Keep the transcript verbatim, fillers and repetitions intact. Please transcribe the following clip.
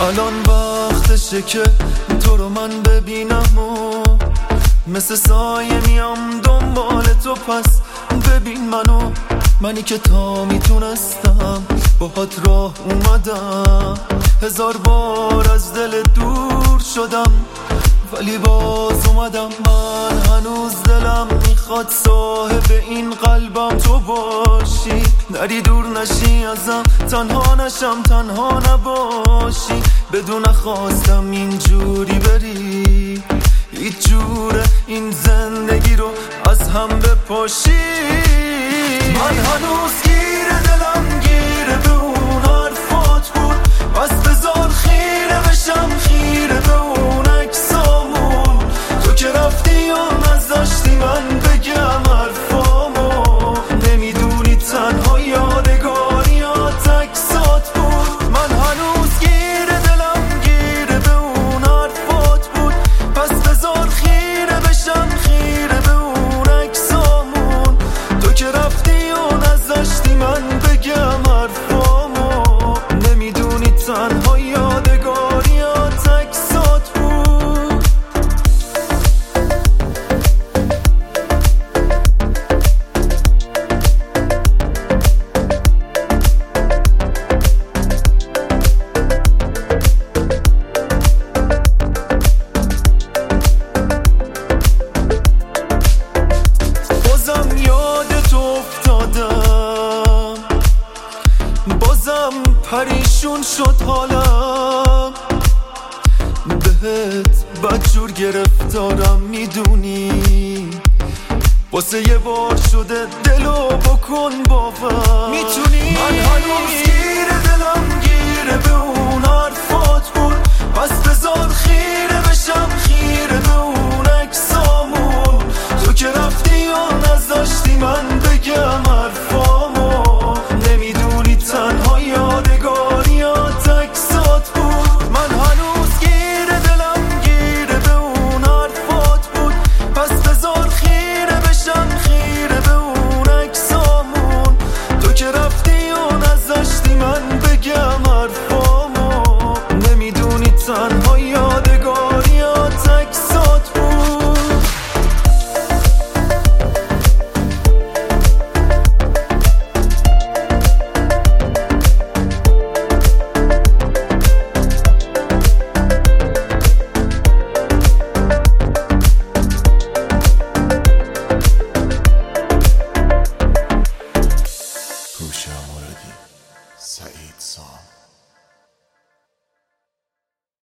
الان وقتشه که تو رو من ببینم و مثل سایه میام دنبال تو. پس ببین منو، منی که تا میتونستم باهات راه اومدم. هزار بار از دل دور شدم ولی باز اومدم. من هنوز دلم میخواد صاحب این قلبم تو باشی. نری دور نشی ازم، تنها نشم تنها نباشی. بدون خواستم اینجوری بری، هیچ جوره این زندگی رو از هم بپاشی. من هنوز گیره دلم گیره به اون حرفات بود. بس بذار خیره بشم خیره به اون عکسامون. تو که رفتی و نذاشتی من بگم حرفامو. نمیدونی تنها یادگاریات عکسات بود. من هنوز گیره دلم گیره به اون حرفات بود. پس بذار خیره بشم خیره به اون عکسامون. تو که رفتی و نذاشتی من بگم حرفامو. نمیدونی تنها یادگاریات عکسات بود. بازم یادت افتادم، بازم پریشون شد حالم. بهت بدجور گرفتارم میدونی. واسه یه بار شده دلو بکن باور میتونی. من هنوز گیره دلم گیره به اون حرفات بود. پس بذار خیره بشم خیره به اون عکسامون. تو که رفتی و نذاشتی من بگم حرفامو. نمیدونی تنها یادگاریات عکسات بود. من هنوز گیره دلم گیره به اون حرفات بود. پس بذار خیره بشم خیره به اون عکسامون. تو که رفتی و نذاشتی من بگم حرفامو. نمیدونی تنها یادگاریات عکسات بود. هوش موردی، سعید سام.